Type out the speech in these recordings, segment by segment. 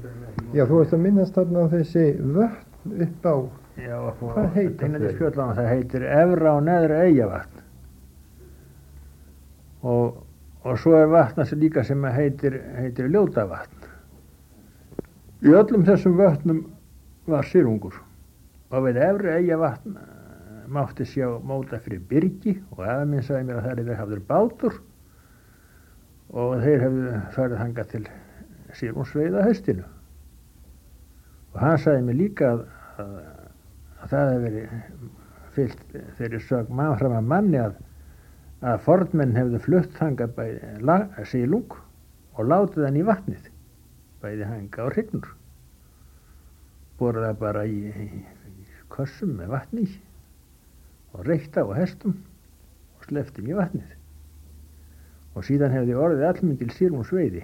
Já, þú veist að minnast þarna á þessi vötn upp á, Já, hvað heitir þau? Skjöldlána, það heitir Efra og Neðra Eyjavatn. Og svo vatna sem líka sem heitir Ljótavatn. Í öllum þessum vötnum var silungur. Og við Efra Eyjavatn mátti sjá móta fyrir byrgi og afa minn sagði mér að það hefði hafður bátur og þeir hefðu farið þangað til silungsveiða haustinu. Og hann sagði mér líka að það hefði verið fyllt þeirri sög fram að manni að fornmenn hefðu flutt þangað bæði silung og látið hann í vatnið, bæði hanga og hrygnur. Borða bara í kossum með vatni og reykta á hestum og sleppti í vatnið. Og síðan hefði orðið allmikil silungsveiði.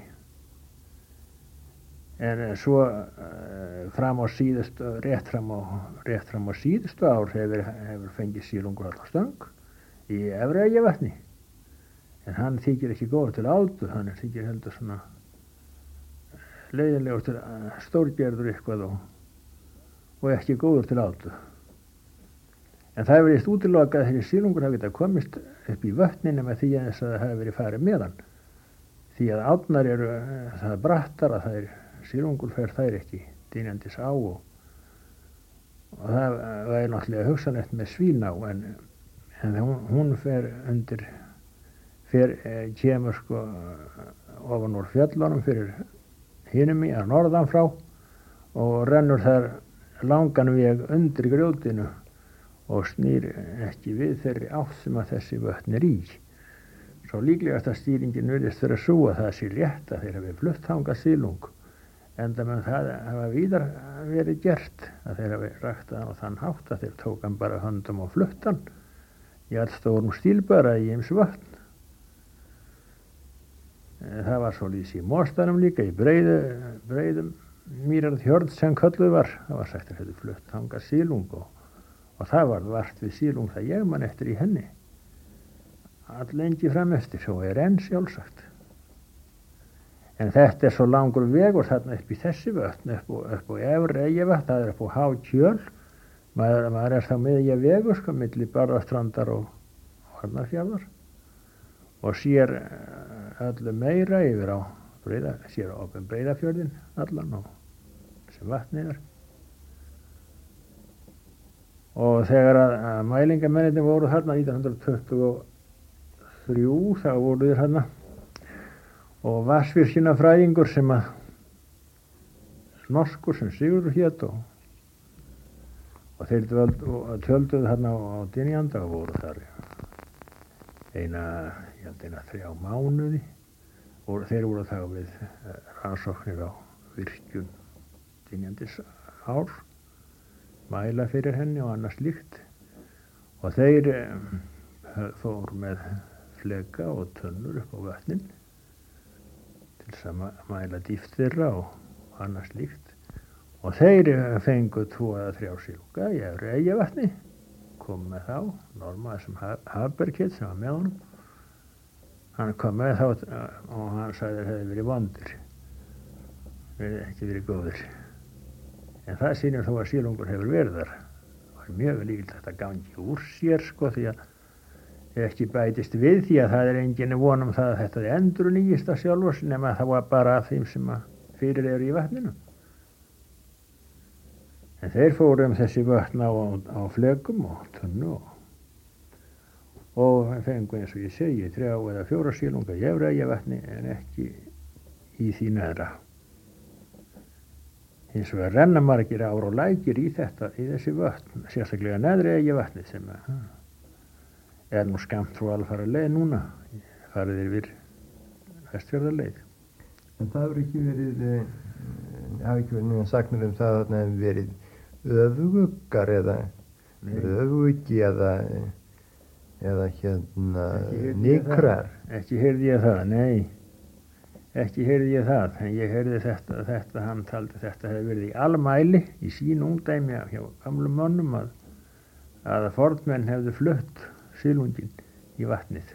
En svo fram á síðustu, rétt fram á síðustu ár hefur fengið silungur alltaf stöng í Efra Eyjavatni. En hann þykir ekki góður til áldu, hann þykir heldur svona leiðinlegur til stórgerður eitthvað og ekki góður til áldu. En það hefur verið útilokað að þessi silungur hafi getað komist upp í vötninu með því að það hafi verið farið með hann. Því að árnar eru það brattar að það silungur fer þær ekki dynjandis á og það væri náttúrulega hugsanlegt með Svíná en hún fer kemur sko ofan úr fjöllunum fyrir hinum í að norðan frá og rennur þar langan veg undir grjótinu og snýr ekki við þeirri átt sem að þessi vötn í. Svo líklegast að stýringin virðist vera sú að það sé rétt að þeir hafi flutt þangað silung, enda með það hafa víðar verið gert að þeir hafi ræktað hann á þann hátt að þeir tók hann bara höndum og flutt hann í allstórum stíl bara í ýmis vötn. Það var svolítið í Mostanum líka, í breiðum Mýrarðhjörð sem kölluð var. Það var sagt að hefði flutt þangað silung og það var vart við silung það ég man eftir í henni. Allengi fram eftir, svo enn sjálfsagt. En þetta svo langur vegur þarna upp í þessi vötn, upp á Efra Eyjavatn, það upp á Hákjöl. Maður þá miðja vegur, sko, milli Barðastrandar og Hornafjarðar. Og sér öllu meira yfir á sér á Breiðafjörðin allan og sem vatnið Og þegar að mælingamennirnir voru þarna 1923, þá voru þeir þarna og vatnsvirkjunarfræðingur sem að norskur sem Sigurður hét og þeir tjölduðu þarna á Dynjanda og voru þar eina 3 mánuði og þeir voru þá við rannsóknir á virkjun Dynjandis ár, mæla fyrir henni og annað slíkt og þeir fóru með fleka og tunnur upp á vötnin til þess að mæla dýpt þeirra og annað slíkt og þeir fengu 2 eða 3 silunga í Efra Eyjavatni, kom með þá Norma sem Haberkitt sem var með honum, hann kom með þá og hann sagði að þeir hefði verið vondir, ekki verið góðir. En það sýnir þó að silungur hefur verið þar. Það var mjög líklegt að gangi úr sér, sko, því að ekki bætist við því að það engin von það að þetta endurnýjist af sjálfur nema það var bara af þeim sem fyrir eru í vatninu. En þeir fóru þessi vötn á flekum og tunnu og fengu eins og ég segi 3 eða 4 silunga í Efra Eyjavatni en ekki í því neðra. Hins vegar renna margir ár og lækir í þessi vötn, sérstaklega Neðra Eyjavatni sem nú skammt frá Alfaraleið núna, farið yfir Vestfjarðarleið. En það hefur ekki verið mjög sagnir það að það hefur verið öfuguggar eða öfugi eða nykrar. Ekki heyrði ég það, nei. Ekki heyrði ég það, en ég heyrði þetta hann taldi þetta hefði verið í almæli í sín ungdæmi hjá gamlum mönnum að fornmenn hefðu flutt silunginn í vatnið.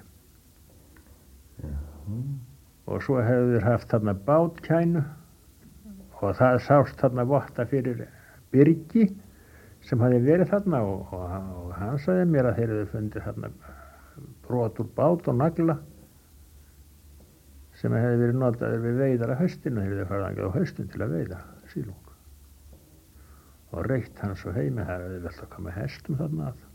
Og svo hefðu þeir haft þarna bátkænu og það sást þarna votta fyrir Birgi sem hafði verið þarna og hann sagði mér að þeir hefðu fundið þarna brot úr bát og nagla sem hefði verið notaður við veiðar að haustinu. Þeir hefðu farið á haustin til að veiða sílung og reitt hann svo heimi. Það hefði vel að koma hestum þarna að.